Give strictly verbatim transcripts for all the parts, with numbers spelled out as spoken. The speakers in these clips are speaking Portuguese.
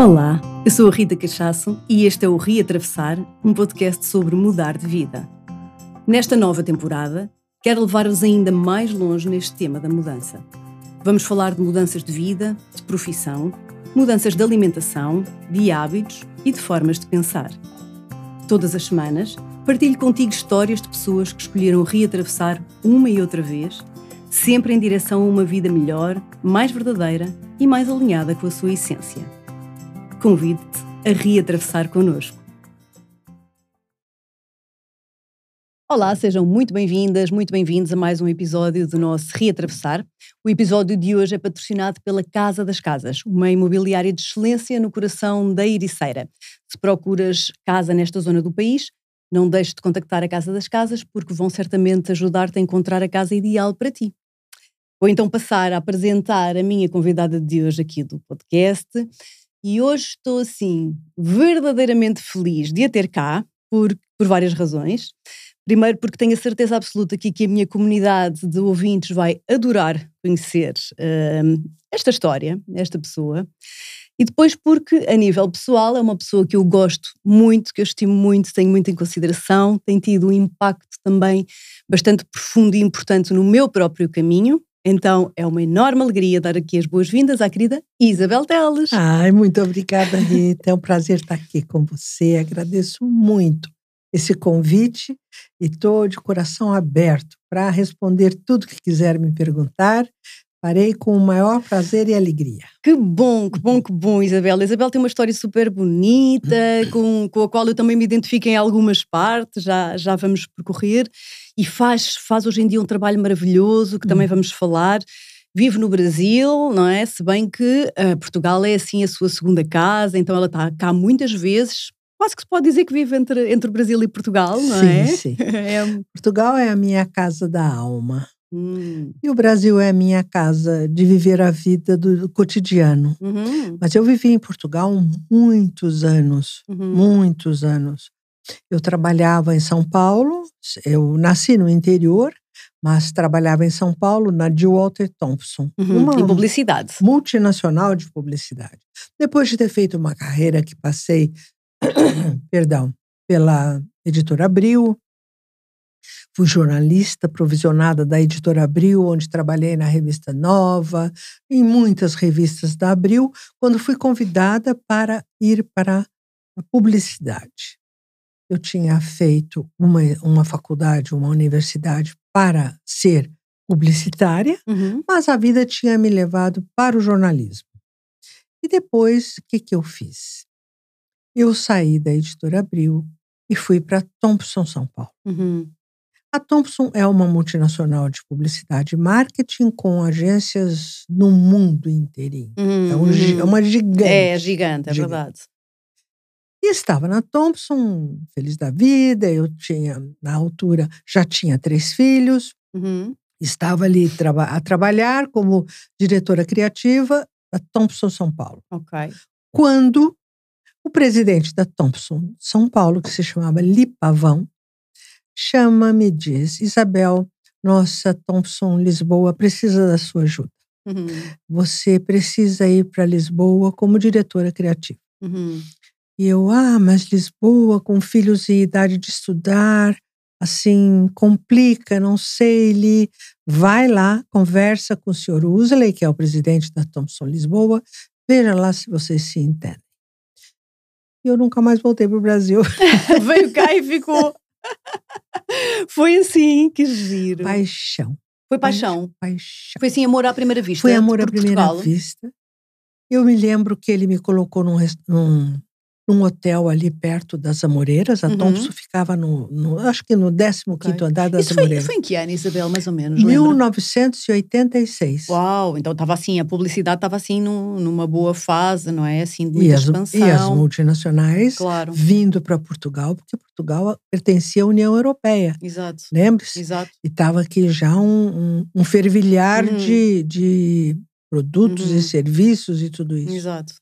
Olá, eu sou a Rita Cachaço e este é o Reatravessar, um podcast sobre mudar de vida. Nesta nova temporada, quero levar-vos ainda mais longe neste tema da mudança. Vamos falar de mudanças de vida, de profissão, mudanças de alimentação, de hábitos e de formas de pensar. Todas as semanas, partilho contigo histórias de pessoas que escolheram reatravessar uma e outra vez, sempre em direção a uma vida melhor, mais verdadeira e mais alinhada com a sua essência. Convido-te a reatravessar connosco. Olá, sejam muito bem-vindas, muito bem-vindos a mais um episódio do nosso Reatravessar. O episódio de hoje é patrocinado pela Casa das Casas, uma imobiliária de excelência no coração da Ericeira. Se procuras casa nesta zona do país, não deixes de contactar a Casa das Casas, porque vão certamente ajudar-te a encontrar a casa ideal para ti. Vou então passar a apresentar a minha convidada de hoje aqui do podcast. E hoje estou, assim, verdadeiramente feliz de a ter cá, por, por várias razões. Primeiro porque tenho a certeza absoluta aqui que a minha comunidade de ouvintes vai adorar conhecer uh, esta história, esta pessoa. E depois porque, a nível pessoal, é uma pessoa que eu gosto muito, que eu estimo muito, tenho muito em consideração, tem tido um impacto também bastante profundo e importante no meu próprio caminho. Então, é uma enorme alegria dar aqui as boas-vindas à querida Isabel Teles. Ai, muito obrigada, Rita. É um prazer estar aqui com você. Agradeço muito esse convite e estou de coração aberto para responder tudo que quiser me perguntar. Farei com o maior prazer e alegria. Que bom, que bom, que bom, Isabel. A Isabel tem uma história super bonita, com, com a qual eu também me identifico em algumas partes, já, já vamos percorrer. E faz, faz hoje em dia um trabalho maravilhoso, que também vamos falar. Vive no Brasil, não é? Se bem que uh, Portugal é assim a sua segunda casa, então ela está cá muitas vezes. Quase que se pode dizer que vive entre, entre o Brasil e Portugal, não sim, é? Sim, sim. é... Portugal é a minha casa da alma. Hum. E o Brasil é a minha casa de viver a vida do cotidiano. Uhum. Mas eu vivi em Portugal muitos anos, uhum. muitos anos. Eu trabalhava em São Paulo, eu nasci no interior, mas trabalhava em São Paulo na De Walter Thompson. Uhum. Uma em publicidade. Multinacional de publicidade. Depois de ter feito uma carreira que passei, perdão, pela Editora Abril, fui jornalista provisionada da Editora Abril, onde trabalhei na Revista Nova, em muitas revistas da Abril, quando fui convidada para ir para a publicidade. Eu tinha feito uma, uma faculdade, uma universidade para ser publicitária, uhum. mas a vida tinha me levado para o jornalismo. E depois, o que, que eu fiz? Eu saí da Editora Abril e fui para Thompson, São Paulo. Uhum. A Thompson é uma multinacional de publicidade e marketing com agências no mundo inteirinho. Uhum, é, um, é uma gigante. É gigante, é gigante. verdade. E estava na Thompson, feliz da vida. Eu tinha, na altura, já tinha três filhos. Uhum. Estava ali traba- a trabalhar como diretora criativa da Thompson São Paulo. Ok. Quando o presidente da Thompson São Paulo, que se chamava Li Pavão, chama-me e diz: Isabel, nossa Thompson Lisboa precisa da sua ajuda. Uhum. Você precisa ir para Lisboa como diretora criativa. Uhum. E eu, ah, mas Lisboa com filhos em idade de estudar, assim, complica, não sei, Li. Vai lá, conversa com o senhor Usley, que é o presidente da Thompson Lisboa, veja lá se vocês se entendem. E eu nunca mais voltei para o Brasil. Veio cá e ficou... Foi assim, que giro. Paixão. Foi paixão. Paixão. Foi assim, amor à primeira vista. Foi amor à primeira Portugal. vista. Eu me lembro que ele me colocou num, num, num hotel ali perto das Amoreiras. A uhum. Thompson ficava no, no, acho que no décimo quinto okay. andar das Isso foi, Amoreiras. Foi em que ano, Isabel, mais ou menos? mil novecentos e oitenta e seis. Uau, então estava assim, a publicidade estava assim num, numa boa fase, não é? Assim, de muita e as, expansão. E as multinacionais claro. vindo para Portugal, porque Portugal pertencia à União Europeia. Exato. Lembre-se? Exato. E estava aqui já um, um, um fervilhar uhum. de, de produtos uhum. e serviços e tudo isso. Exato.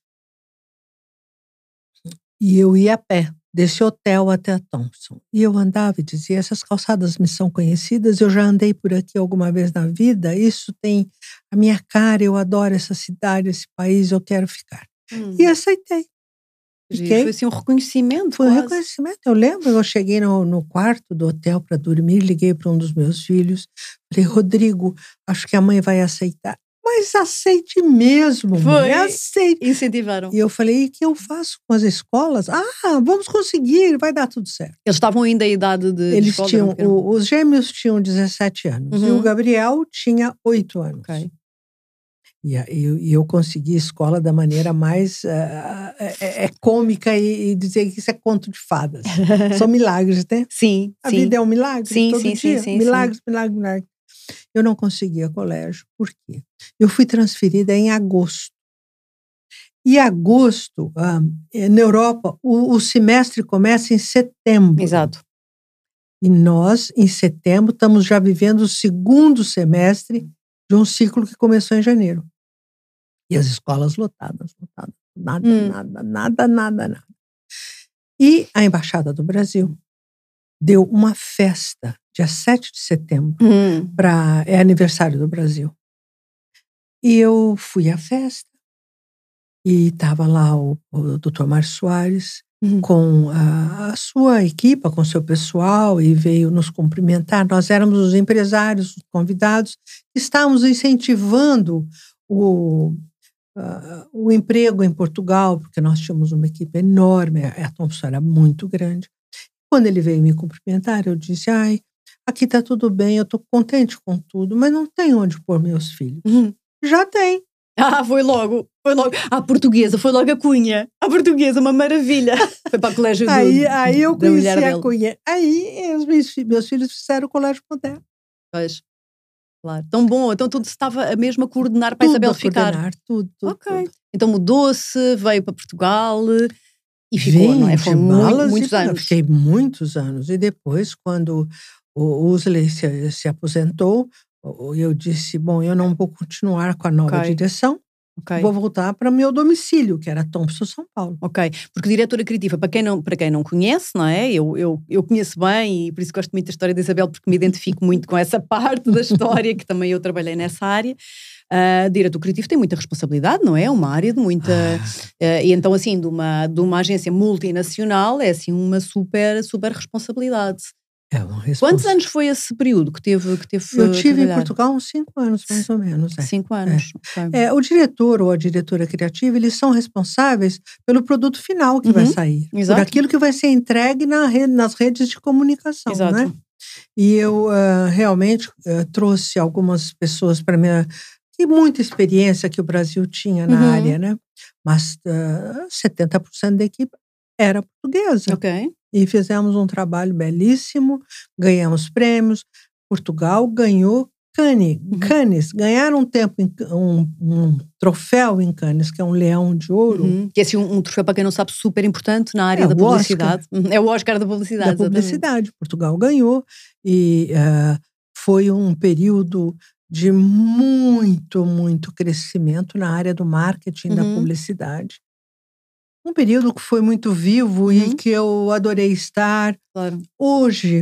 E eu ia a pé, desse hotel até a Thompson. E eu andava e dizia, essas calçadas me são conhecidas, eu já andei por aqui alguma vez na vida, isso tem a minha cara, eu adoro essa cidade, esse país, eu quero ficar. Hum. E aceitei. Fiquei. Foi assim um reconhecimento. Foi um quase. reconhecimento. Eu lembro, eu cheguei no, no quarto do hotel para dormir, liguei para um dos meus filhos, falei, Rodrigo, acho que a mãe vai aceitar. Mas aceite mesmo, Foi. mãe, aceite. Incentivaram. E eu falei, e o que eu faço com as escolas? Ah, vamos conseguir, vai dar tudo certo. Eles estavam ainda em idade de, Eles de escola? tinham, o, os gêmeos tinham dezessete anos, uhum. E o Gabriel tinha oito anos. Okay. E, e eu consegui escola da maneira mais uh, é, é cômica e, e dizer que isso é conto de fadas. São milagres, né? Sim, A sim. vida é um milagre, sim, todo sim, dia. Sim, sim, milagres, sim. milagres, milagres. Eu não conseguia colégio. Por quê? Eu fui transferida em agosto. E agosto, uh, na Europa, o, o semestre começa em setembro. Exato. E nós, em setembro, estamos já vivendo o segundo semestre de um ciclo que começou em janeiro. E as escolas lotadas, lotadas. Nada, hum. nada, nada, nada, nada. E a Embaixada do Brasil deu uma festa, dia sete de setembro, hum. para é aniversário do Brasil. E eu fui à festa, e estava lá o, o doutor Márcio Soares, hum. com a, a sua equipa, com o seu pessoal, e veio nos cumprimentar. Nós éramos os empresários, os convidados, estávamos incentivando o... Uh, o emprego em Portugal, porque nós tínhamos uma equipe enorme, a Thompson era muito grande. Quando ele veio me cumprimentar, eu disse, ai, aqui está tudo bem, eu estou contente com tudo, mas não tem onde pôr meus filhos. Uhum. Já tem. Ah, foi logo, foi logo. A portuguesa, foi logo a Cunha. A portuguesa, uma maravilha. Foi para o colégio do, aí, aí eu da conheci mulher a dele. Cunha. Aí os meus, meus filhos fizeram o colégio moderno. Pois. Claro. Tão bom, então tudo se estava a mesmo a coordenar para tudo Isabel a ficar. Coordenar, tudo, tudo, ok. tudo. Então mudou-se, veio para Portugal e ficou, Vim não é? Foram muito, muitos e, anos. Fiquei muitos anos. E depois, quando o Usley se, se aposentou, eu disse, bom, eu não vou continuar com a nova okay. direção. Okay. Vou voltar para o meu domicílio, que era Thompson, São Paulo. Ok, porque diretora criativa, para quem não, para quem não conhece, não é? Eu, eu, eu conheço bem e por isso gosto muito da história da Isabel, porque me identifico muito com essa parte da história, que também eu trabalhei nessa área. Uh, diretor criativo tem muita responsabilidade, não é? Uma área de muita... Uh, e então, assim, de uma, de uma agência multinacional, é assim uma super, super responsabilidade. É uma respons... Quantos anos foi esse período que teve que teve Eu tive em Portugal uns cinco anos, mais ou menos. É. Cinco anos. É. Okay. É, o diretor ou a diretora criativa, eles são responsáveis pelo produto final que uhum. vai sair. Exato. Por aquilo que vai ser entregue na rede, nas redes de comunicação, Exato. Né? E eu uh, realmente uh, trouxe algumas pessoas para minha... E muita experiência que o Brasil tinha na uhum. área, né? Mas uh, setenta por cento da equipe era portuguesa. Ok. E fizemos um trabalho belíssimo, ganhamos prêmios. Portugal ganhou Cannes. Uhum. Cannes, ganharam um tempo em, um, um troféu em Cannes, que é um leão de ouro. Uhum. Que é assim, um, um troféu, para quem não sabe, super importante na área é, da publicidade. Oscar. É o Oscar da publicidade. Da publicidade. Portugal ganhou e uh, foi um período de muito, muito crescimento na área do marketing, uhum. da publicidade. Um período que foi muito vivo uhum. e que eu adorei estar. Claro. Hoje,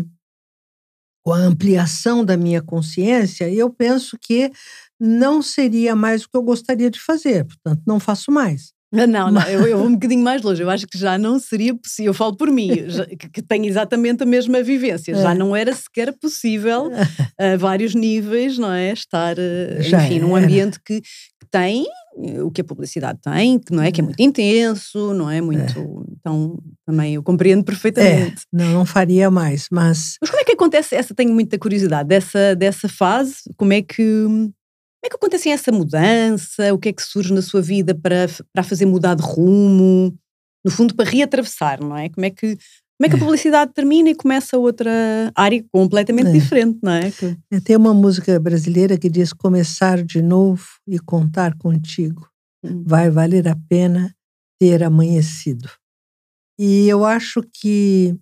com a ampliação da minha consciência, eu penso que não seria mais o que eu gostaria de fazer, portanto, não faço mais. Não, não, Mas... eu, eu vou um bocadinho mais longe. Eu acho que já não seria possível, eu falo por mim, já, que, que tenho exatamente a mesma vivência. Já não era sequer possível, a vários níveis, não é? Estar, já enfim, era. Num ambiente que, que tem o que a publicidade tem, que não é? Que é muito intenso, não é? Muito. É. Então, também eu compreendo perfeitamente. É, não, não faria mais, mas. Mas como é que acontece? Essa tenho muita curiosidade dessa, dessa fase. Como é que. Como é que acontece essa mudança? O que é que surge na sua vida para, para fazer mudar de rumo? No fundo, para reatravessar, não é? Como é que, como é que a publicidade termina e começa outra área completamente é. diferente, não é? Que... Tem uma música brasileira que diz começar de novo e contar contigo. Hum. Vai valer a pena ter amanhecido. E eu acho que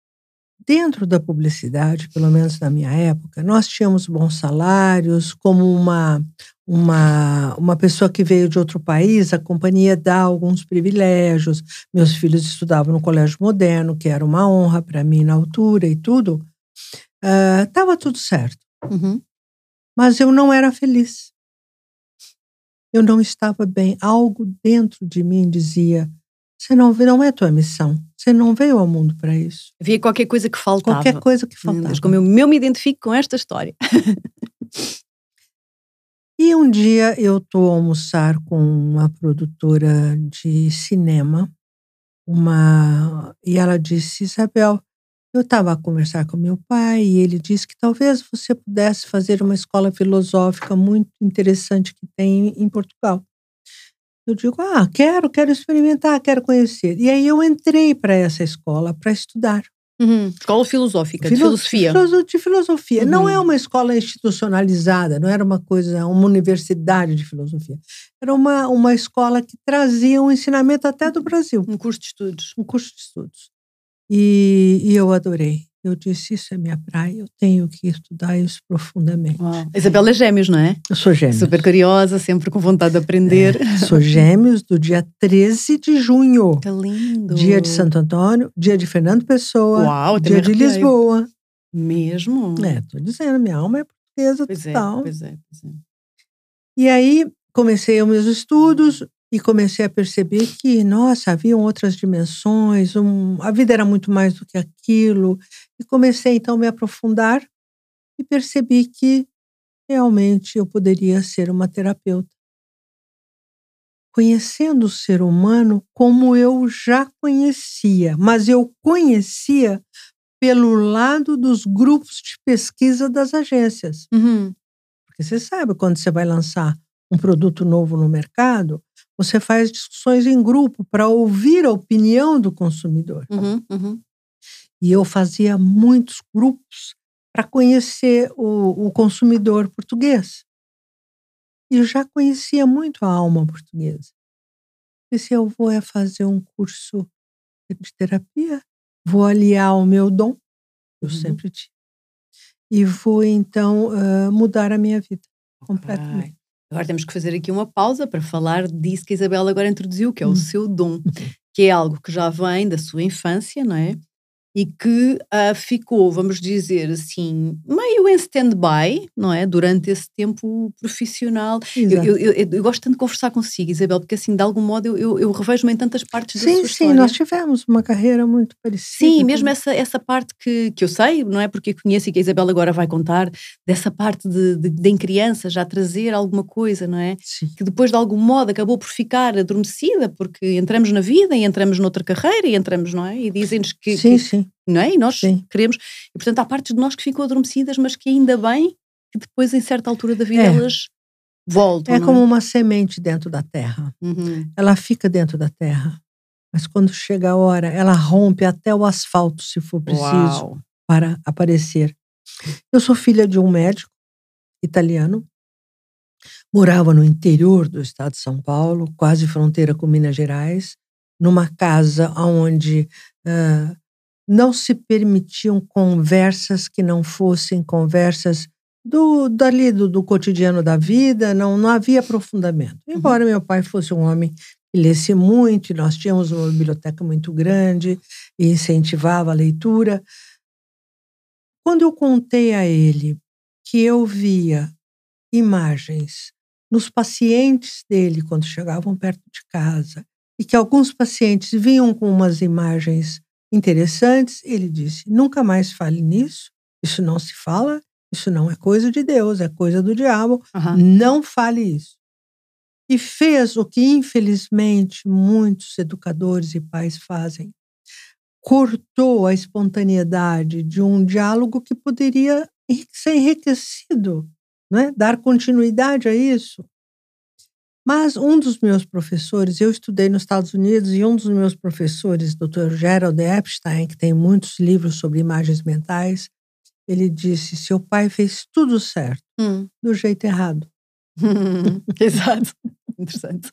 dentro da publicidade, pelo menos na minha época, nós tínhamos bons salários, como uma, uma, uma pessoa que veio de outro país, a companhia dá alguns privilégios. Meus filhos estudavam no colégio moderno, que era uma honra para mim na altura e tudo. Estava uh, tudo certo. Uhum. Mas eu não era feliz. eu não estava bem. Algo dentro de mim dizia, você não, não é tua missão. Você não veio ao mundo para isso. Havia qualquer coisa que faltava. Qualquer coisa que faltava. Mas como eu, eu me identifico com esta história. E um dia eu estou a almoçar com uma produtora de cinema, uma, e ela disse, Isabel, eu estava a conversar com meu pai e ele disse que talvez você pudesse fazer uma escola filosófica muito interessante que tem em Portugal. Eu digo, ah, quero, quero experimentar, quero conhecer. E aí eu entrei para essa escola para estudar. Uhum. Escola filosófica, Filo- de filosofia. filoso- De filosofia. Uhum. Não é uma escola institucionalizada, não era uma coisa, uma universidade de filosofia. Era uma, uma escola que trazia um ensinamento até do Brasil. Um curso de estudos. Um curso de estudos. E, e eu adorei. Eu disse, isso é minha praia, eu tenho que estudar isso profundamente. Uau. Isabela é gêmeos, não é? Eu sou gêmeos. Super curiosa, sempre com vontade de aprender. É, sou gêmeos do dia treze de junho. Que lindo. Dia de Santo Antônio, dia de Fernando Pessoa, Uau, dia de arrepiei. Lisboa. Mesmo? É, tô dizendo, minha alma é portuguesa Pois é, total. pois é, pois é. E aí comecei os meus estudos e comecei a perceber que, nossa, haviam outras dimensões, um, a vida era muito mais do que aquilo. E comecei então a me aprofundar e percebi que realmente eu poderia ser uma terapeuta. Conhecendo o ser humano como eu já conhecia, mas eu conhecia pelo lado dos grupos de pesquisa das agências. Uhum. Porque você sabe, quando você vai lançar um produto novo no mercado, você faz discussões em grupo para ouvir a opinião do consumidor. Uhum, uhum. E eu fazia muitos grupos para conhecer o, o consumidor português. E eu já conhecia muito a alma portuguesa. E se eu vou é fazer um curso de terapia, vou aliar o meu dom, eu Uhum. sempre tive, e vou então uh, mudar a minha vida completamente. Ai. Agora temos que fazer aqui uma pausa para falar disso que a Isabela agora introduziu, que é o Hum. seu dom, que é algo que já vem da sua infância, não é? E que uh, ficou, vamos dizer assim, meio em stand-by, não é? Durante esse tempo profissional. Eu, Exato. eu, eu, eu gosto tanto de conversar consigo, Isabel, porque assim, de algum modo, eu, eu, eu revejo-me em tantas partes da Sim, sua sim, história. nós tivemos uma carreira muito parecida. Sim, mesmo essa, essa parte que, que eu sei, não é? Porque eu conheço e que a Isabela agora vai contar, dessa parte de, de, de em criança já trazer alguma coisa, não é? Sim. Que depois de algum modo acabou por ficar adormecida, porque entramos na vida e entramos noutra carreira e entramos, não é? E dizem-nos que, Sim, que, sim. não é? E nós Sim. queremos, e portanto há partes de nós que ficam adormecidas, mas que ainda bem que depois em certa altura da vida É. elas voltam, É não como uma semente dentro da terra. Uhum. Ela fica dentro da terra, mas quando chega a hora, ela rompe até o asfalto, se for preciso, Uau. para aparecer. Eu sou filha de um médico italiano, morava no interior do estado de São Paulo, quase fronteira com Minas Gerais, numa casa onde uh, não se permitiam conversas que não fossem conversas do, dali, do, do cotidiano da vida, não, não havia aprofundamento. Embora uhum. meu pai fosse um homem que lesse muito, e nós tínhamos uma biblioteca muito grande e incentivava a leitura. Quando eu contei a ele que eu via imagens nos pacientes dele quando chegavam perto de casa e que alguns pacientes vinham com umas imagens interessantes, ele disse, nunca mais fale nisso, isso não se fala, isso não é coisa de Deus, é coisa do diabo, uhum. não fale isso. E fez o que infelizmente muitos educadores e pais fazem, cortou a espontaneidade de um diálogo que poderia ser enriquecido, né? Dar continuidade a isso. Mas um dos meus professores, eu estudei nos Estados Unidos, e um dos meus professores, doutor Gerald Epstein, que tem muitos livros sobre imagens mentais, ele disse, seu pai fez tudo certo, hum. do jeito errado. Exato. Interessante.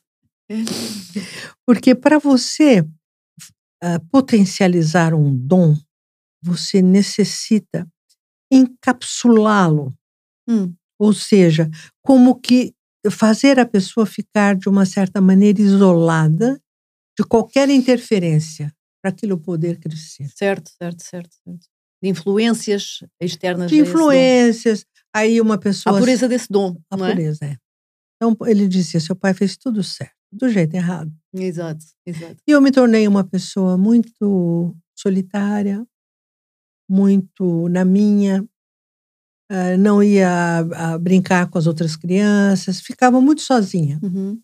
Porque para você uh, potencializar um dom, você necessita encapsulá-lo. Hum. Ou seja, como que fazer a pessoa ficar de uma certa maneira isolada de qualquer interferência para aquilo poder crescer. Certo, certo, certo, certo. De influências externas. De influências, aí uma pessoa... A pureza desse dom, A não é? pureza, é. Então, ele dizia, seu pai fez tudo certo, do jeito errado. Exato, exato. E eu me tornei uma pessoa muito solitária, muito na minha, uh, não ia a, a brincar com as outras crianças, ficava muito sozinha. Uhum.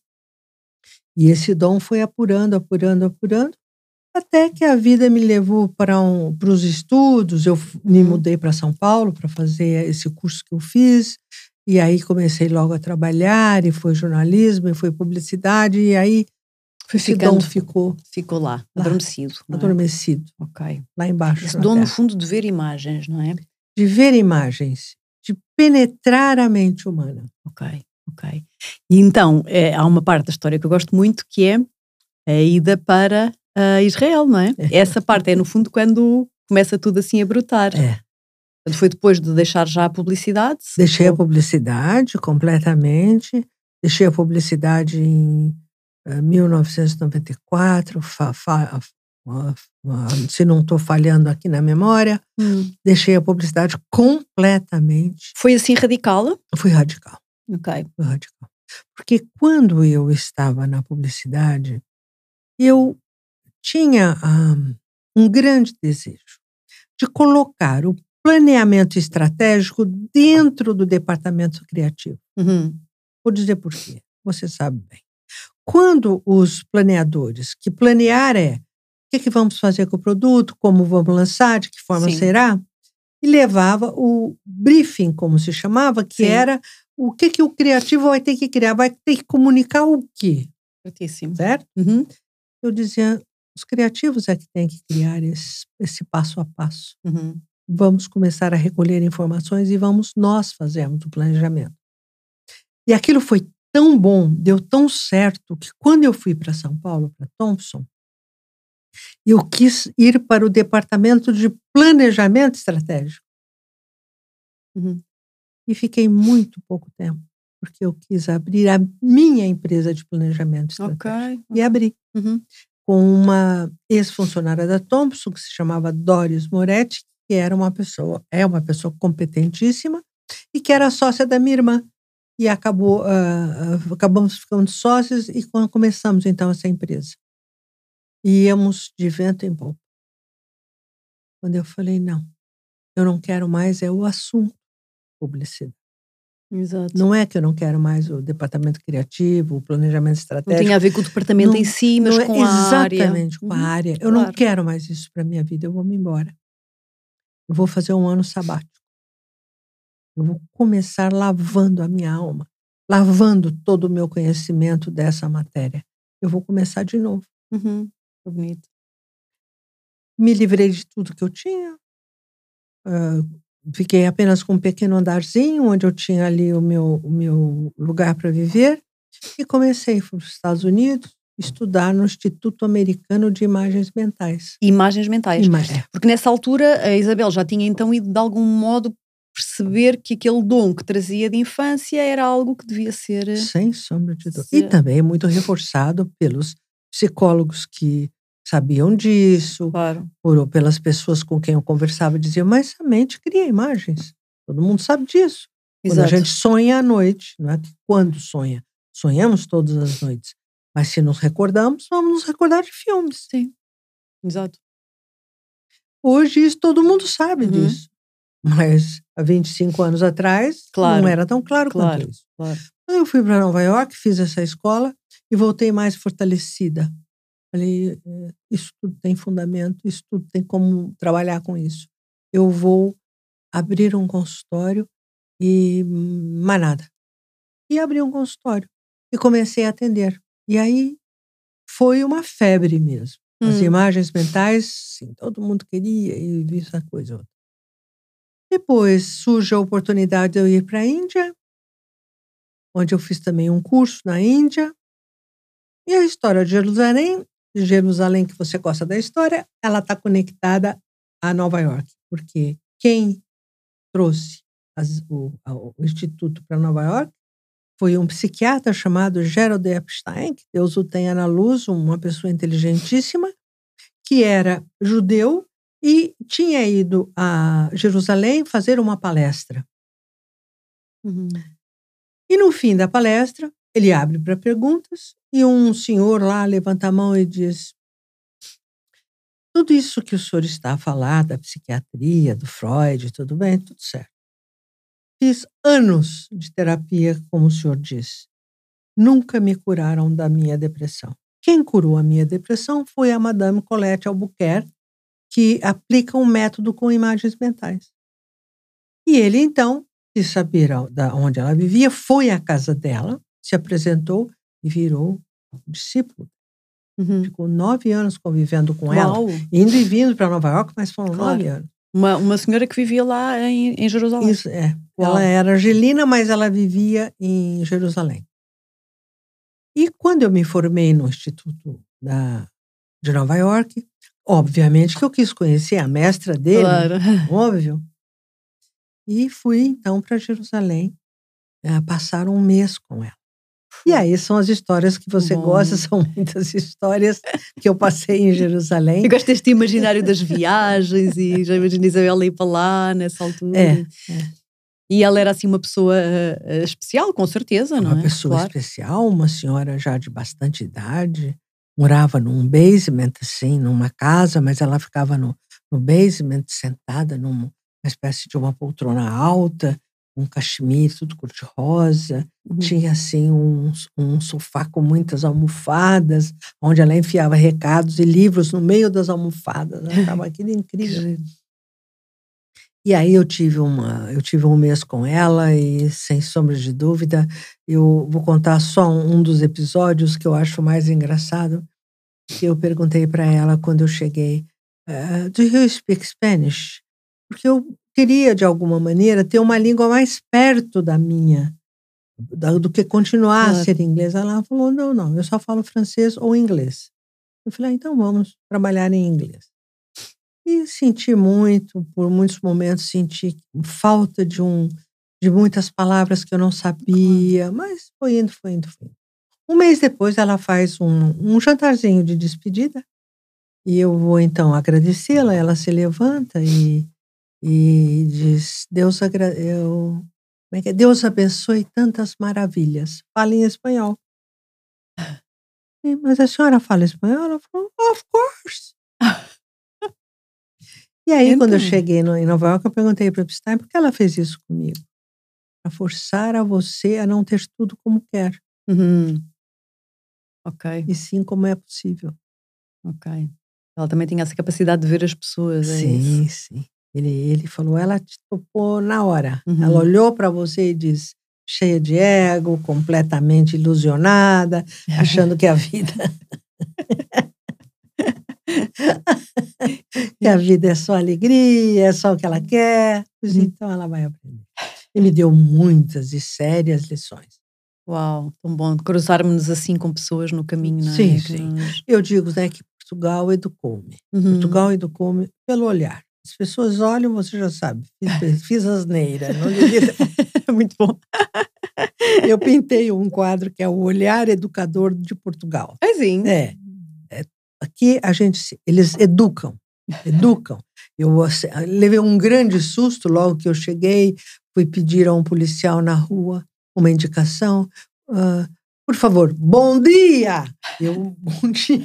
E esse dom foi apurando, apurando, apurando, até que a vida me levou para um, para os estudos. Eu me Uhum. mudei para São Paulo para fazer esse curso que eu fiz, e aí comecei logo a trabalhar, e foi jornalismo, e foi publicidade, e aí Foi esse ficando, dom ficou ficou lá, lá, adormecido. Não é? adormecido, Ok. lá embaixo. Esse na dom, no terra. fundo, de ver imagens, não é? De ver imagens, de penetrar a mente humana. Ok, ok. E então, é, há uma parte da história que eu gosto muito, que é a ida para uh, Israel, não é? É. Essa parte é, no fundo, quando começa tudo assim a brotar. É. Foi depois de deixar já a publicidade? Deixei ou... a publicidade completamente, deixei a publicidade em uh, mil novecentos e noventa e quatro, fa, fa, uh, uh, se não estou falhando aqui na memória, hum. deixei a publicidade completamente. Foi assim radical? Fui radical. Ok. Fui radical. Porque quando eu estava na publicidade, eu tinha um, um grande desejo de colocar o planeamento estratégico dentro do departamento criativo. Uhum. Vou dizer por quê. Você sabe bem. Quando os planeadores, que planear é o que, que vamos fazer com o produto, como vamos lançar, de que forma Sim. será, e levava o briefing, como se chamava, que Sim. era o que, que o criativo vai ter que criar, vai ter que comunicar o quê? Certíssimo. Certo? Uhum. Eu dizia, os criativos é que têm que criar esse, esse passo a passo. Uhum. Vamos começar a recolher informações e vamos nós fazermos o planejamento. E aquilo foi tão bom, deu tão certo, que quando eu fui para São Paulo, para Thomson, eu quis ir para o departamento de planejamento estratégico. Uhum. E fiquei muito pouco tempo, porque eu quis abrir a minha empresa de planejamento estratégico. Ok. E abri. Uhum. Com uma ex-funcionária da Thomson, que se chamava Doris Moretti, que era uma pessoa, é uma pessoa competentíssima, e que era sócia da minha irmã. E acabou, uh, uh, acabamos ficando sócios e começamos então essa empresa. E íamos de vento em popa. Quando eu falei, não, eu não quero mais, é o assunto publicidade. Exato. Não é que eu não quero mais o departamento criativo, o planejamento estratégico. Não tinha a ver com o departamento não, em si, mas não é com a área. Exatamente, com a Uhum. área. Eu Claro. não quero mais isso para minha vida, eu vou me embora. Eu vou fazer um ano sabático. Eu vou começar lavando a minha alma, lavando todo o meu conhecimento dessa matéria. Eu vou começar de novo. Uhum. Bonito. Me livrei de tudo que eu tinha. Uh, fiquei apenas com um pequeno andarzinho, onde eu tinha ali o meu, o meu lugar para viver. E comecei, fui para os Estados Unidos, estudar no Instituto Americano de Imagens Mentais. Imagens mentais. Ima é. Porque nessa altura a Isabel já tinha então ido de algum modo perceber que aquele dom que trazia de infância era algo que devia ser... Sem sombra de dúvida. Se... E também muito reforçado pelos psicólogos que sabiam disso, claro. por, pelas pessoas com quem eu conversava, diziam, mas a mente cria imagens. Todo mundo sabe disso. Quando Exato. a gente sonha à noite, não é que quando sonha, sonhamos todas as noites. Mas se nos recordamos, vamos nos recordar de filmes. Sim, exato. Hoje isso todo mundo sabe uhum. disso. Mas há vinte e cinco anos atrás, claro. não era tão claro, claro quanto isso. Claro. Então eu fui para Nova York, fiz essa escola e voltei mais fortalecida. Falei, isso tudo tem fundamento, isso tudo tem como trabalhar com isso. Eu vou abrir um consultório e mais nada. E abri um consultório e comecei a atender. E aí foi uma febre mesmo. As hum. imagens mentais, sim, todo mundo queria e vi essa coisa outra. Depois surge a oportunidade de eu ir para a Índia, onde eu fiz também um curso na Índia. E a história de Jerusalém, de Jerusalém, que você gosta da história, ela está conectada a Nova York. Porque quem trouxe as, o, o Instituto para Nova York foi um psiquiatra chamado Gerald Epstein, que Deus o tenha na luz, uma pessoa inteligentíssima, que era judeu e tinha ido a Jerusalém fazer uma palestra. Uhum. E no fim da palestra, ele abre para perguntas e um senhor lá levanta a mão e diz: tudo isso que o senhor está a falar da psiquiatria, do Freud, tudo bem, tudo certo. Fiz anos de terapia, como o senhor disse. Nunca me curaram da minha depressão. Quem curou a minha depressão foi a Madame Colette Albuquerque, que aplica um método com imagens mentais. E ele, então, quis saber da onde ela vivia, foi à casa dela, se apresentou e virou discípulo. Uhum. Ficou nove anos convivendo com Uau. ela, indo e vindo para Nova York, mas foram Claro. nove anos. Uma, uma senhora que vivia lá em, em Jerusalém. Isso, é. Uau. Ela era argelina, mas ela vivia em Jerusalém. E quando eu me formei no Instituto da, de Nova York, obviamente que eu quis conhecer a mestra dele, Claro. óbvio. E fui, então, para Jerusalém, é, passar um mês com ela. E aí são as histórias que você Bom. gosta, são muitas histórias que eu passei em Jerusalém. Eu gosto deste imaginário das viagens e já imagino Isabel ir para lá nessa altura. É, é. E ela era assim uma pessoa uh, especial, com certeza, não é? Uma pessoa claro. especial, uma senhora já de bastante idade, morava num basement, assim, numa casa, mas ela ficava no, no basement, sentada numa espécie de uma poltrona alta, um cachemir, tudo cor-de-rosa. Uhum. Tinha, assim, um, um sofá com muitas almofadas, onde ela enfiava recados e livros no meio das almofadas. Ela estava aquilo incrível. E aí eu tive, uma, eu tive um mês com ela e, sem sombra de dúvida, eu vou contar só um, um dos episódios que eu acho mais engraçado. Que eu perguntei para ela quando eu cheguei, uh, do you speak Spanish? Porque eu queria, de alguma maneira, ter uma língua mais perto da minha, da, do que continuar claro. a ser inglês. Ela falou, não, não, eu só falo francês ou inglês. Eu falei, ah, então vamos trabalhar em inglês. E senti muito, por muitos momentos senti falta de, um, de muitas palavras que eu não sabia, mas foi indo, foi indo, foi indo. Um mês depois ela faz um, um jantarzinho de despedida e eu vou então agradecê-la, ela se levanta e, e diz, Deus, agra eu, como é que é? Deus abençoe tantas maravilhas, fala em espanhol. E, mas a senhora fala espanhol? Ela falou, of course. E aí, então, quando eu cheguei no, em Nova York, eu perguntei para a Epstein por que ela fez isso comigo? Para forçar a você a não ter tudo como quer. Uhum. Ok. E sim como é possível. Ok. Ela também tinha essa capacidade de ver as pessoas. Sim, é sim. Ele, ele falou, ela te topou na hora. Uhum. Ela olhou para você e disse, cheia de ego, completamente ilusionada, achando que a vida... que a vida é só alegria, é só o que ela quer. Pois uhum. Então ela vai aprender. E me deu muitas e sérias lições. Uau, tão bom. Cruzarmos assim com pessoas no caminho, não é? Sim, sim. Nós... Eu digo, né, que Portugal educou-me. Uhum. Portugal educou-me pelo olhar. As pessoas olham, você já sabe. Fiz, fiz asneira. Não devia ter... Muito bom. Eu pintei um quadro que é o Olhar Educador de Portugal. É sim. É. é aqui a gente, eles educam. Educam. Eu levei um grande susto logo que eu cheguei. Fui pedir a um policial na rua uma indicação. Uh, por favor, bom dia! Eu, bom dia.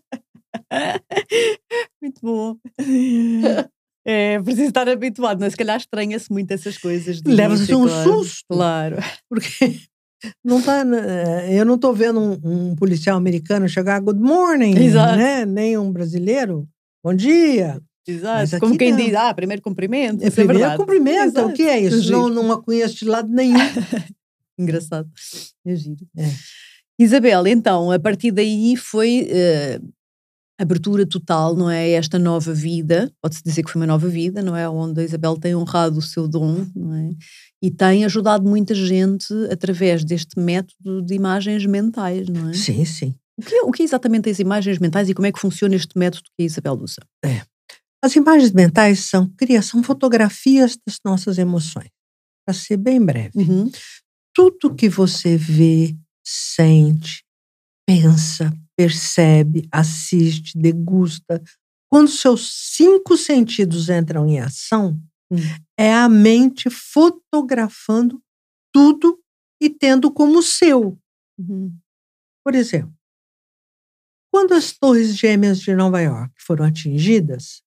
Muito bom. É preciso estar habituado, mas se calhar estranha-se muito essas coisas. Leva-se um claro. susto. Claro. Porque não tá, eu não estou vendo um, um policial americano chegar, good morning, Exato. Né? Nem um brasileiro, bom dia. Exato. Como quem não. diz, ah, primeiro cumprimento. É primeiro é cumprimento, o que é isso? Não, não a conheço de lado nenhum. Engraçado. É giro. É. Isabel, então, a partir daí foi uh, abertura total, não é? Esta nova vida, pode-se dizer que foi uma nova vida, não é? Onde a Isabel tem honrado o seu dom, não é? E tem ajudado muita gente através deste método de imagens mentais, não é? Sim, sim. O que, o que é exatamente as imagens mentais e como é que funciona este método que a Isabel usa? É. As imagens mentais são criação, fotografias das nossas emoções. Para ser bem breve. Uhum. Tudo que você vê, sente, pensa, percebe, assiste, degusta, quando seus cinco sentidos entram em ação, uhum. é a mente fotografando tudo e tendo como seu. Uhum. Por exemplo, quando as Torres Gêmeas de Nova York foram atingidas,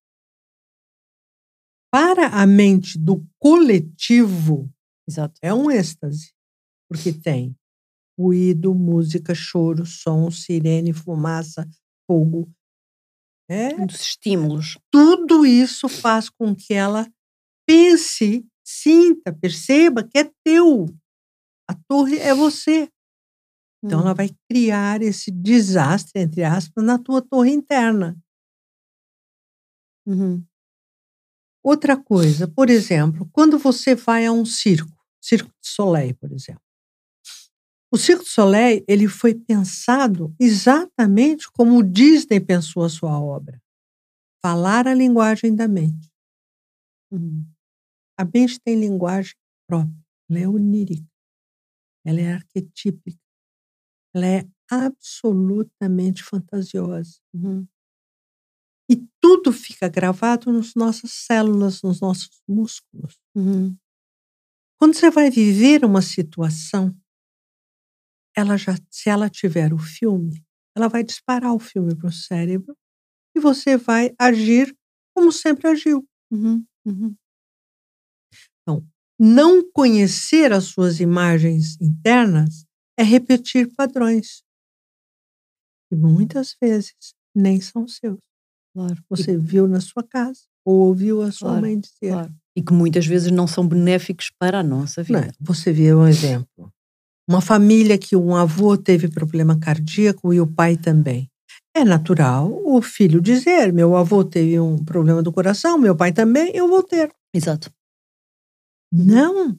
para a mente do coletivo, Exato. é um êxtase, porque tem ruído, música, choro, som, sirene, fumaça, fogo. É, Muitos estímulos. tudo isso faz com que ela pense, sinta, perceba que é teu. A torre é você. Então, ela Hum. vai criar esse desastre, entre aspas, na tua torre interna. Uhum. Outra coisa, por exemplo, quando você vai a um circo, Cirque du Soleil, por exemplo. O Cirque du Soleil, ele foi pensado exatamente como o Disney pensou a sua obra. Falar a linguagem da mente. Uhum. A mente tem linguagem própria, ela é onírica, ela é arquetípica, ela é absolutamente fantasiosa. Uhum. E tudo fica gravado nas nossas células, nos nossos músculos. Uhum. Quando você vai viver uma situação, ela já, se ela tiver o filme, ela vai disparar o filme para o cérebro e você vai agir como sempre agiu. Uhum. Uhum. Então, não conhecer as suas imagens internas é repetir padrões. E muitas vezes nem são seus. Claro. Você viu na sua casa ou ouviu a sua Claro, mãe dizer. claro. E que muitas vezes não são benéficos para a nossa Não, vida. você viu um exemplo. Uma família que um avô teve problema cardíaco e o pai também. É natural o filho dizer, meu avô teve um problema do coração, meu pai também, eu vou ter. Exato. Não.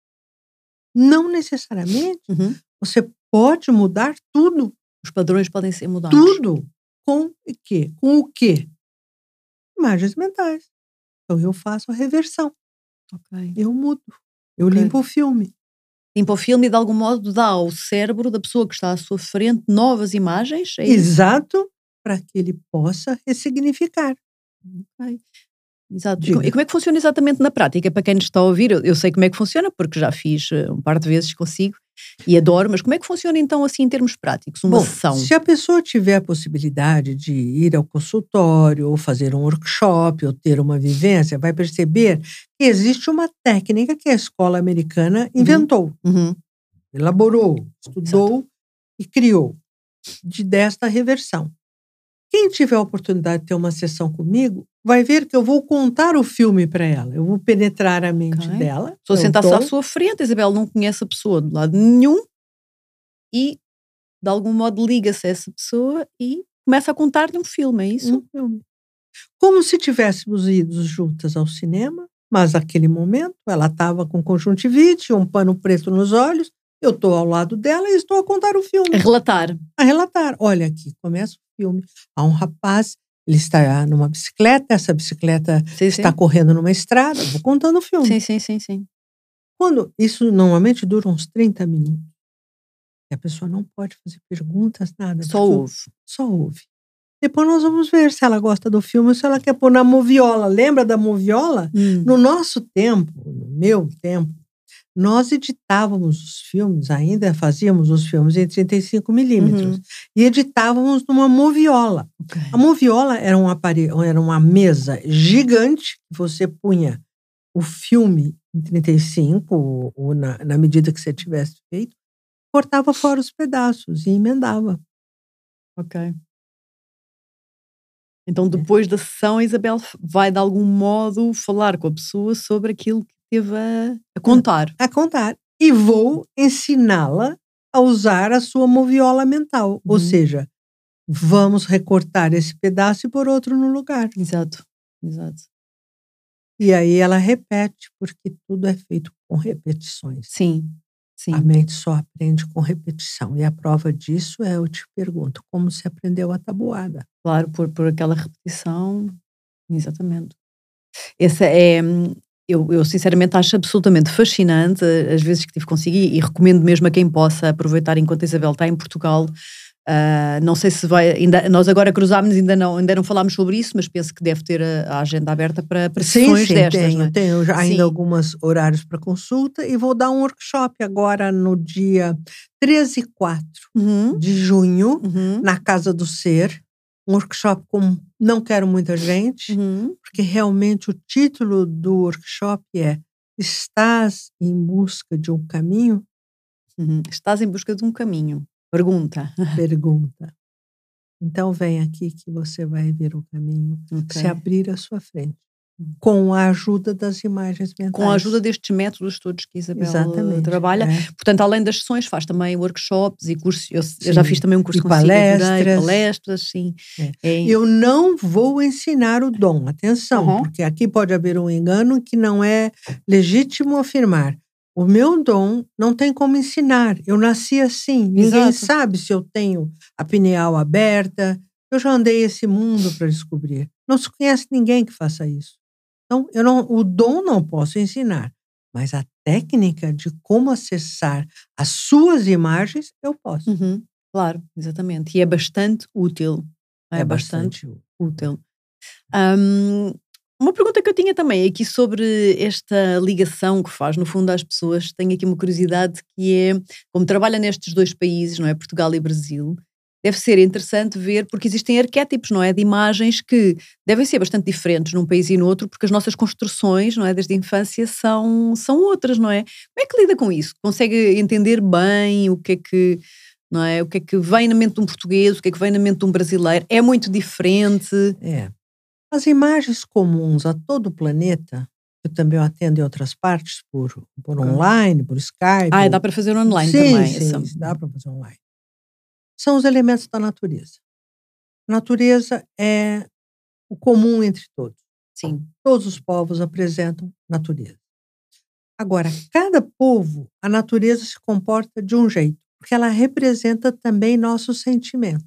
Não necessariamente. Uhum. Você pode mudar tudo. Os padrões podem ser mudados. Tudo. Com o quê? Com o quê? Imagens mentais. Então eu faço a reversão. Ok. Eu mudo. Eu Ok. limpo o filme. Limpa o filme e de algum modo dá ao cérebro da pessoa que está à sua frente novas imagens. É isso? Exato. Para que ele possa ressignificar. Ok. Exato. E Diga. como, e como é que funciona exatamente na prática? Para quem nos está a ouvir, eu, eu sei como é que funciona, porque já fiz uh, um par de vezes consigo e adoro, mas como é que funciona então assim em termos práticos? Uma Bom, sessão? se a pessoa tiver a possibilidade de ir ao consultório, ou fazer um workshop, ou ter uma vivência, vai perceber que existe uma técnica que a escola americana inventou, Uhum. elaborou, estudou e criou de desta reversão. Quem tiver a oportunidade de ter uma sessão comigo, vai ver que eu vou contar o filme para ela. Eu vou penetrar a mente Ok. dela. A pessoa eu sentar-se dou à sua frente, a Isabel não conhece a pessoa de lado nenhum e de algum modo liga-se a essa pessoa e começa a contar-lhe um filme, é isso? um filme. Como se tivéssemos ido juntas ao cinema, mas naquele momento ela estava com conjuntivite, um pano preto nos olhos, eu estou ao lado dela e estou a contar o filme. A relatar. A relatar. Olha aqui, começa o filme. Há um rapaz, ele está numa bicicleta, essa bicicleta Sim, está sim. correndo numa estrada, vou contando o filme. Sim, sim, sim, sim. Quando isso normalmente dura uns trinta minutos. E a pessoa não pode fazer perguntas, nada. Só porque ouve. Só ouve. Depois nós vamos ver se ela gosta do filme ou se ela quer pôr na moviola. Lembra da moviola? Hum. No nosso tempo, no meu tempo, nós editávamos os filmes, ainda fazíamos os filmes em trinta e cinco milímetros. Uhum. E editávamos numa moviola. Ok. A moviola era um aparelho, era uma mesa gigante, que você punha o filme em trinta e cinco, ou, ou na, na medida que você tivesse feito, cortava fora os pedaços e emendava. Ok. Então, depois da sessão, a Isabel vai de algum modo falar com a pessoa sobre aquilo que teve a, a contar. A contar. E vou ensiná-la a usar a sua moviola mental. Ou Uhum. seja, vamos recortar esse pedaço e pôr outro no lugar. Exato, exato. E aí ela repete, porque tudo é feito com repetições. Sim, sim. A mente só aprende com repetição. E a prova disso é, eu te pergunto, como se aprendeu a tabuada? Claro, por, por aquela repetição. Exatamente. Essa é... Eu, eu sinceramente acho absolutamente fascinante as vezes que tive consigo e, e recomendo mesmo a quem possa aproveitar enquanto a Isabel está em Portugal Uh, não sei se vai, ainda, nós agora cruzámos, ainda não, ainda não falámos sobre isso, mas penso que deve ter a, a agenda aberta para, para sim, sessões sim, destas, tenho, não é? tenho já ainda Sim. alguns horários para consulta e vou dar um workshop agora no dia treze e quatro Uhum. de junho, Uhum. na Casa do Ser, um workshop com não quero muita gente, Uhum. porque realmente o título do workshop é Estás em busca de um caminho? Uhum. Estás em busca de um caminho. Pergunta. Pergunta. Então vem aqui que você vai ver o caminho Ok. se abrir à sua frente, com a ajuda das imagens mentais. Com a ajuda destes métodos todos que a Isabel Exatamente, trabalha. é. Portanto, além das sessões, faz também workshops e cursos. Eu, eu já Sim. fiz também um curso E consigo, adorei, palestras. palestras, sim. É. É. Eu não vou ensinar o dom, atenção, Uhum. porque aqui pode haver um engano que não é legítimo afirmar. O meu dom não tem como ensinar, eu nasci assim, ninguém Exato. sabe se eu tenho a pineal aberta, eu já andei esse mundo para descobrir. Não se conhece ninguém que faça isso. Então, eu não, o dom não posso ensinar, mas a técnica de como acessar as suas imagens, eu posso. Uhum. Claro, exatamente. E é bastante útil. É, É bastante, bastante útil. Um, uma pergunta que eu tinha também aqui sobre esta ligação que faz, no fundo, às pessoas. Tenho aqui uma curiosidade que é, como trabalha nestes dois países, não é? Portugal e Brasil, deve ser interessante ver, porque existem arquétipos, não é? De imagens que devem ser bastante diferentes num país e no outro, porque as nossas construções, não é? Desde a infância são, são outras, não é? Como é que lida com isso? Consegue entender bem o que é que, não é? O que é que vem na mente de um português, o que é que vem na mente de um brasileiro? É muito diferente? É. As imagens comuns a todo o planeta, eu também atendo em outras partes, por, por Ok. online, por Skype. Ah, ou- dá para fazer online sim, também. sim, essa- dá para fazer online. São os elementos da natureza. A natureza é o comum entre todos. Sim. Todos os povos apresentam natureza. Agora, cada povo, a natureza se comporta de um jeito, porque ela representa também nosso sentimento.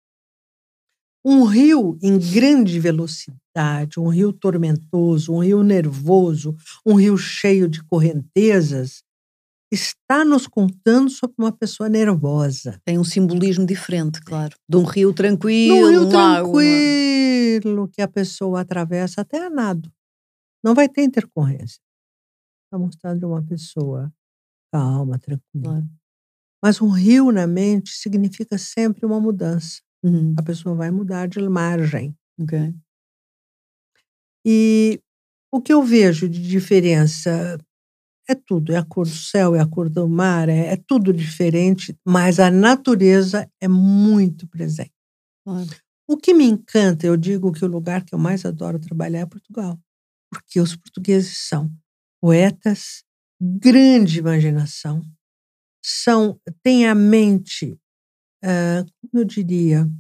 Um rio em grande velocidade, um rio tormentoso, um rio nervoso, um rio cheio de correntezas, está nos contando sobre uma pessoa nervosa. Tem um simbolismo diferente, claro. De um rio Num tranquilo, rio um lago, não é? tranquilo que a pessoa atravessa até a nado, não vai ter intercorrência. Está mostrando uma pessoa calma, tranquila. Claro. Mas um rio na mente significa sempre uma mudança. Uhum. A pessoa vai mudar de margem. Ok. E o que eu vejo de diferença é tudo, é a cor do céu, é a cor do mar, é, é tudo diferente, mas a natureza é muito presente. Claro. O que me encanta, eu digo que o lugar que eu mais adoro trabalhar é Portugal, porque os portugueses são poetas, grande imaginação, são, têm a mente, ah, como eu diria,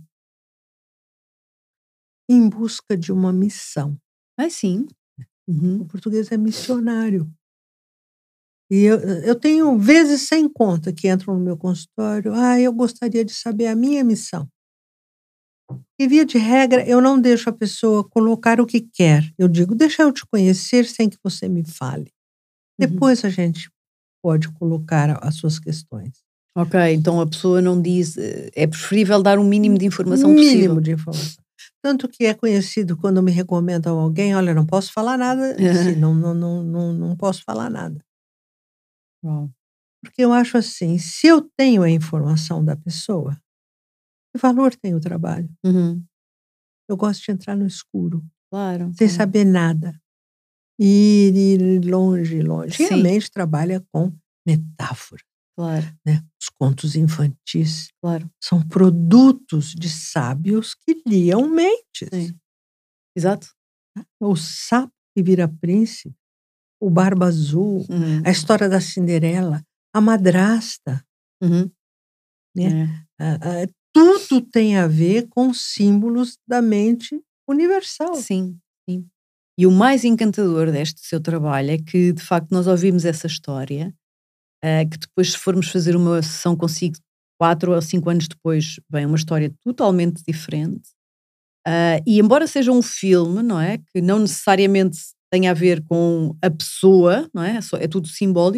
em busca de uma missão. Ah, sim. O Uhum. português é missionário. E eu, eu tenho vezes sem conta que entram no meu consultório, ah, eu gostaria de saber a minha missão. E via de regra, eu não deixo a pessoa colocar o que quer. Eu digo, deixa eu te conhecer sem que você me fale. Uhum. Depois a gente pode colocar as suas questões. Ok, então a pessoa não diz. eh, É preferível dar um mínimo de informação Mínimo possível. de informação. Tanto que é conhecido quando me recomendam alguém, olha, não posso falar nada de si, não, não, não, não, não posso falar nada. Uau. Porque eu acho assim, se eu tenho a informação da pessoa, que valor tem o trabalho? Uhum. Eu gosto de entrar no escuro, Claro, sem claro. saber nada. Ir, ir longe, longe. E a Sim. mente trabalha com metáfora, Claro, né? Os contos infantis claro. são produtos de sábios que liam mentes. Sim. Exato. O sapo que vira príncipe, o Barba Azul, Uhum. a história da Cinderela, a madrasta, Uhum. né? É. Ah, ah, tudo tem a ver com símbolos da mente universal. Sim, sim. E o mais encantador deste seu trabalho é que, de facto, nós ouvimos essa história, eh, que depois, se formos fazer uma sessão consigo, quatro ou cinco anos depois, vem uma história totalmente diferente. Ah, e embora seja um filme, não é? Que não necessariamente tenha a ver com a pessoa, não é? É só- é tudo simbólico.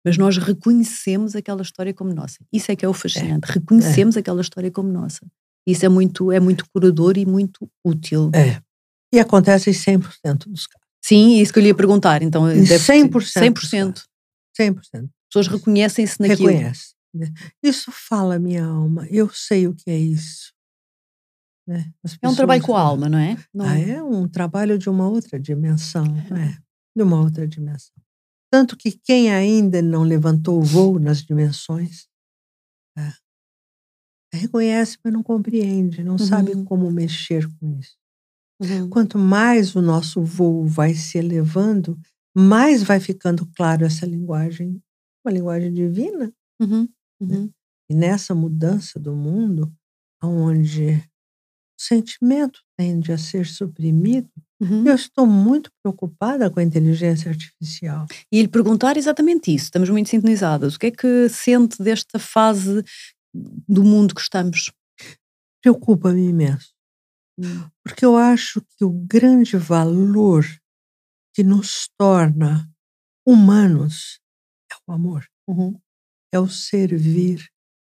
mas nós reconhecemos aquela história como nossa. Isso é que é o fascinante. É. Reconhecemos é. aquela história como nossa. Isso é muito, é muito curador e muito útil. É. E acontece em cem por cento dos casos. Sim, isso que eu lhe ia perguntar. Então, em deve cem por cento. cem por cento. cem por cento. As pessoas reconhecem-se naquilo. Reconhece. Isso fala a minha alma. Eu sei o que é isso. Né? É um trabalho com a alma, não é? Não. Ah, é um trabalho de uma outra dimensão. É. De uma outra dimensão. Tanto que quem ainda não levantou o voo nas dimensões é, reconhece, mas não compreende, não uhum. sabe como mexer com isso. Uhum. Quanto mais o nosso voo vai se elevando, mais vai ficando claro essa linguagem, uma linguagem divina. Uhum. Uhum. Né? E nessa mudança do mundo, onde o sentimento tende a ser suprimido, uhum. eu estou muito preocupada com a inteligência artificial. E lhe perguntar exatamente isso, estamos muito sintonizadas. O que é que sente desta fase do mundo que estamos? Preocupa-me imenso. Hum. Porque eu acho que o grande valor que nos torna humanos é o amor, uhum. é o servir.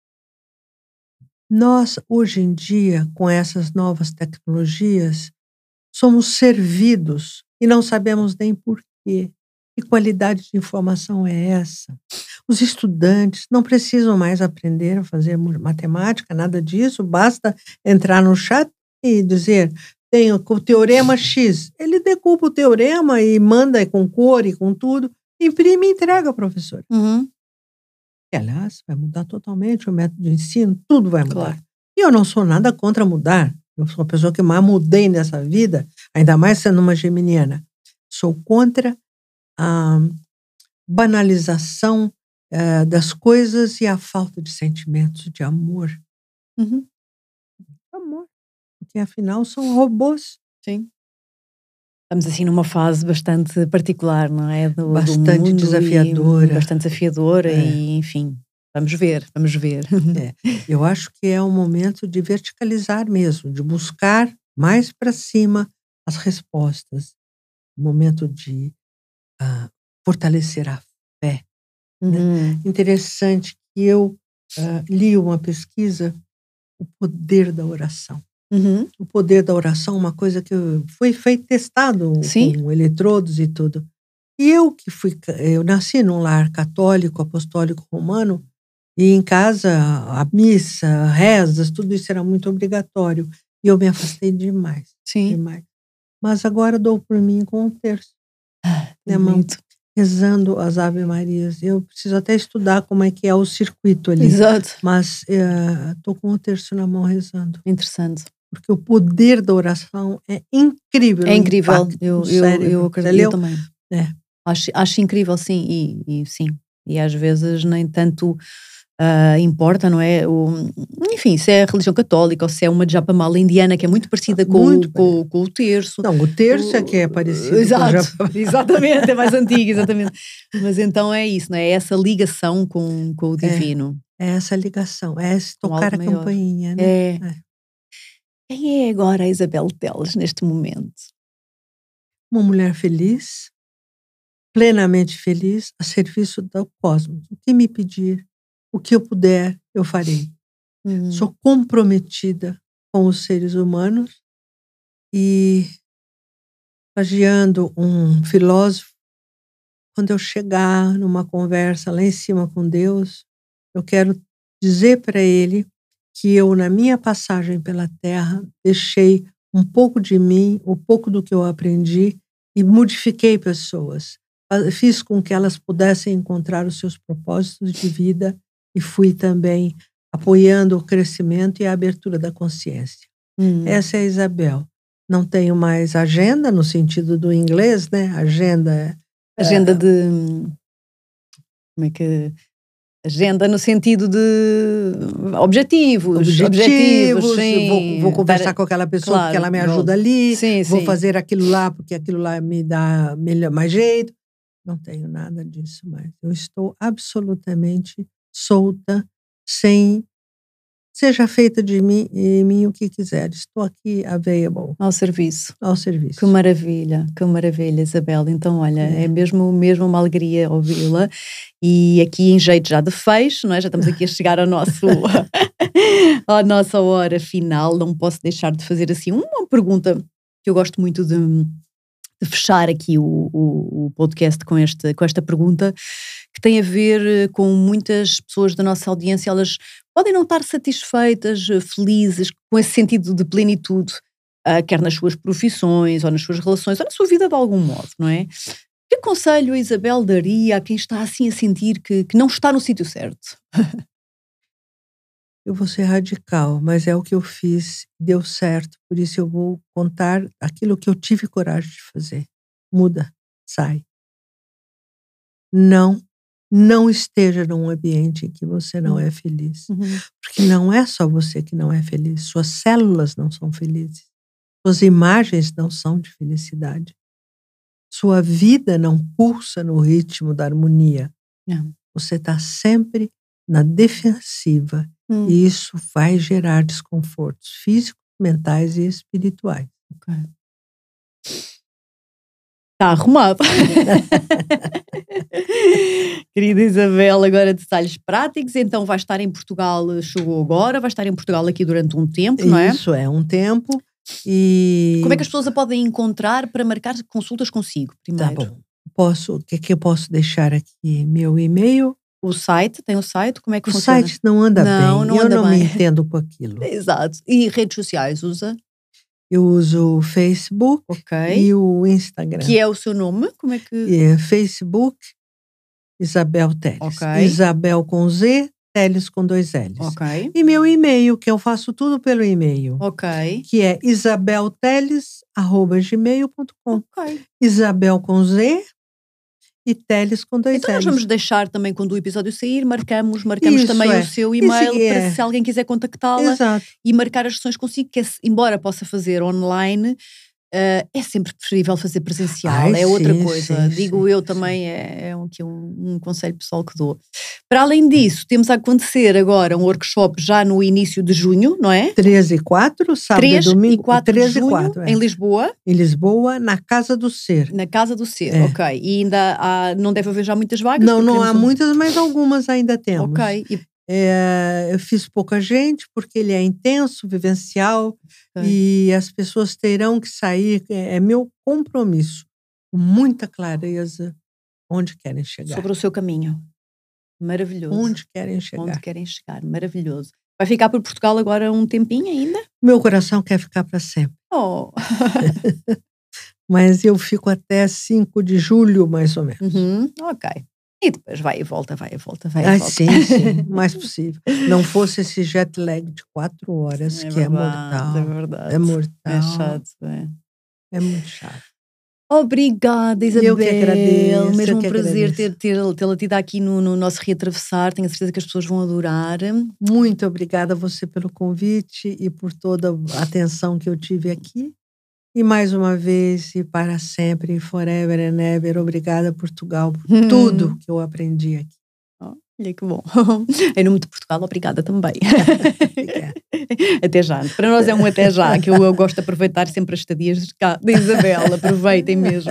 Nós, hoje em dia, com essas novas tecnologias, somos servidos e não sabemos nem por quê. Que qualidade de informação é essa? Os estudantes não precisam mais aprender a fazer matemática, nada disso, basta entrar no chat e dizer, tenho o teorema X. Ele decupa o teorema e manda com cor e com tudo, imprime e entrega ao professor. Uhum. E, aliás, vai mudar totalmente o método de ensino, tudo vai mudar. Claro. E eu não sou nada contra mudar. Eu sou a pessoa que mais mudei nessa vida, ainda mais sendo uma geminiana. Sou contra a banalização uh, das coisas e a falta de sentimentos, de amor. Uhum. Amor. Porque, afinal, são robôs. Sim. Estamos assim numa fase bastante particular, não é? Do, bastante do mundo desafiadora. Bastante desafiadora é. e, enfim, vamos ver, vamos ver. É. Eu acho que é um momento de verticalizar mesmo, de buscar mais para cima as respostas. Um momento de uh, fortalecer a fé. Uhum. Né? Interessante que eu uh, li uma pesquisa, o poder da oração. Uhum. O poder da oração, uma coisa que foi feito, testado Sim. com eletrodos e tudo. E eu que fui, eu nasci num lar católico, apostólico romano, e em casa a missa, rezas, tudo isso era muito obrigatório. E eu me afastei demais. Sim. Demais. Mas agora dou por mim com um terço. Ah, né, muito. Rezando as Ave Marias. Eu preciso até estudar como é que é o circuito ali. Exato. Mas estou com um terço na mão rezando. Interessante. Porque o poder da oração é incrível. É incrível, eu, eu, eu acredito eu também. É. Acho, acho incrível, sim, e, e sim. E às vezes nem tanto uh, importa, não é? O, enfim, se é a religião católica ou se é uma japamala indiana, que é muito parecida com, muito com, com o terço. Não, o terço o, é que é parecido exato, com o japamala. Exatamente, é mais antigo, exatamente. Mas então é isso, não é? É essa ligação com, com o divino. É, é essa ligação, é esse tocar a maior. campainha, né? É. é. Quem é agora a Isabel Teles neste momento? Uma mulher feliz, plenamente feliz, a serviço do cosmos. O que me pedir, o que eu puder, eu farei. Uhum. Sou comprometida com os seres humanos e, plagiando um filósofo, quando eu chegar numa conversa lá em cima com Deus, eu quero dizer para ele que eu, na minha passagem pela Terra, deixei um pouco de mim, um pouco do que eu aprendi e modifiquei pessoas. Fiz com que elas pudessem encontrar os seus propósitos de vida e fui também apoiando o crescimento e a abertura da consciência. Hum. Essa é a Isabel. Não tenho mais agenda, no sentido do inglês, né? Agenda... Agenda é, de... Como é que... Agenda no sentido de objetivos. Objetivos, objetivos sim. Vou, vou conversar Dar, com aquela pessoa claro, porque ela me ajuda vou, ali, sim, vou sim. fazer aquilo lá porque aquilo lá me dá melhor, mais jeito. Não tenho nada disso mais. Eu estou absolutamente solta, sem, seja feita de mim e mim o que quiser. Estou aqui available. Ao serviço. Ao serviço. Que maravilha, que maravilha, Isabel. Então, olha, é, é mesmo, mesmo uma alegria ouvi-la. E aqui em jeito já de fecho, não é? Já estamos aqui a chegar ao nosso, à nossa hora final. Não posso deixar de fazer assim uma pergunta que eu gosto muito de, de fechar aqui o, o, o podcast com, este, com esta pergunta, que tem a ver com muitas pessoas da nossa audiência. Elas podem não estar satisfeitas, felizes, com esse sentido de plenitude, uh, quer nas suas profissões, ou nas suas relações, ou na sua vida de algum modo, não é? Que conselho a Isabel daria a quem está assim a sentir que, que não está no sítio certo? Eu vou ser radical, mas é o que eu fiz, deu certo, por isso eu vou contar aquilo que eu tive coragem de fazer. Muda, sai. Não, não esteja num ambiente em que você não é feliz. Uhum. Porque não é só você que não é feliz, suas células não são felizes, suas imagens não são de felicidade. Sua vida não pulsa no ritmo da harmonia. Não. Você está sempre na defensiva. Hum. E isso vai gerar desconfortos físicos, mentais e espirituais. Ok. Está arrumado. Querida Isabel, agora detalhes práticos. Então vai estar em Portugal, chegou agora, vai estar em Portugal aqui durante um tempo, não é? Isso é um tempo. E como é que as pessoas a podem encontrar para marcar consultas consigo primeiro? Tá bom. Posso, o que é que eu posso deixar aqui? Meu e-mail? O site, tem o site? Como é que o funciona? O site não anda não, bem. Não eu anda não bem. me entendo com aquilo. Exato. E redes sociais, usa? Eu uso o Facebook okay. e o Instagram. Que é o seu nome? Como é que... É Facebook, Isabel Teles. Okay. Isabel com Z, Teles com dois L's. Okay. E meu e-mail, que eu faço tudo pelo e-mail. Ok. Que é isabelteles arroba gmail ponto com. Ok. Isabel com Z e Teles com dois L's. Então nós vamos deixar também, quando o episódio sair, marcamos, marcamos Isso, também é. o seu e-mail Isso, para é. se alguém quiser contactá-la. Exato. E marcar as sessões consigo, que é, embora possa fazer online, uh, é sempre preferível fazer presencial. Ai, é outra sim, coisa. sim, Digo sim, eu sim. também, é, é um, um, um conselho pessoal que dou. Para além disso, temos a acontecer agora um workshop já no início de junho, não é? treze e quatro, sábado três e domingo. e quatro treze de junho, e quatro, é. em Lisboa. Em Lisboa, na Casa do Ser. Na Casa do Ser, É. ok. E ainda há, não deve haver já muitas vagas? Não, não há um... muitas, mas algumas ainda temos. Ok. E... É, eu fiz pouca gente, porque ele é intenso, vivencial, okay. E as pessoas terão que sair, é, é meu compromisso, com muita clareza, onde querem chegar. Sobre o seu caminho. Maravilhoso. Onde querem chegar. Onde querem chegar, maravilhoso. Vai ficar por Portugal agora um tempinho ainda? Meu coração quer ficar para sempre. Oh. Mas eu fico até cinco de julho, mais ou menos. Uhum. Ok. E depois vai e volta, vai e volta, vai e ah, volta. Sim, sim, o mais possível. Não fosse esse jet lag de quatro horas, é que verdade, é mortal. É verdade. É mortal. É chato, é. É muito chato. Obrigada, Isabel. Eu que agradeço. Mesmo um que prazer agradeço. ter, ter, tê-la tido aqui no, no nosso Reatravessar. Tenho a certeza que as pessoas vão adorar. Muito obrigada a você pelo convite e por toda a atenção que eu tive aqui. E mais uma vez, e para sempre, forever and ever, obrigada, Portugal, por hum. tudo que eu aprendi aqui. Olha que bom. Em nome de Portugal, obrigada também. Obrigada. Até já. Para nós é um até já, que eu, eu gosto de aproveitar sempre as estadias de cá, da Isabel. Aproveitem mesmo.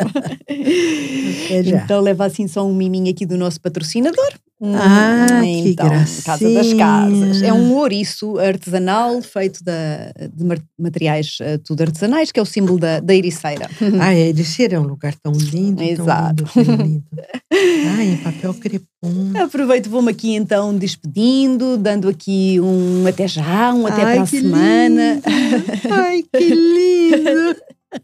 Até já. Então leva assim só um miminho aqui do nosso patrocinador. Ah, hum, que então, gracinha. Casa das Casas. É um ouriço artesanal feito da, de materiais uh, tudo artesanais, que é o símbolo da, da Ericeira. Ah, a Ericeira é um lugar tão lindo, Exato. tão lindo, tão lindo. Ah, em papel crepom. Aproveito, vou-me aqui então despedindo, dando aqui um até já, um até Ai, para a que semana. Lindo. Ai, que lindo!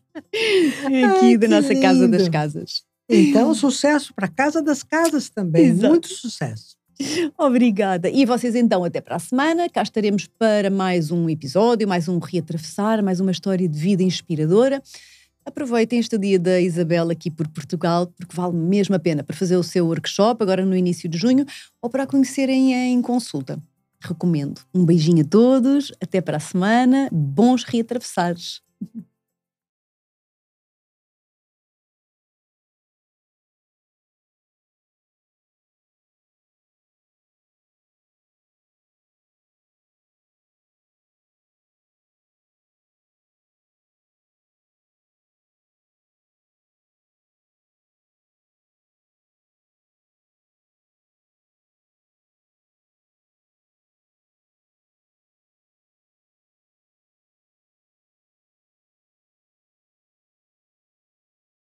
Aqui Ai, da que nossa lindo. Casa das Casas. Então, sucesso para a Casa das Casas também. Exato. Muito sucesso. Obrigada. E vocês então até para a semana. Cá estaremos para mais um episódio, mais um Reatravessar, mais uma história de vida inspiradora. Aproveitem este dia da Isabel aqui por Portugal, porque vale mesmo a pena para fazer o seu workshop agora no início de junho ou para a conhecerem em consulta. Recomendo. Um beijinho a todos, até para a semana, bons reatravessares.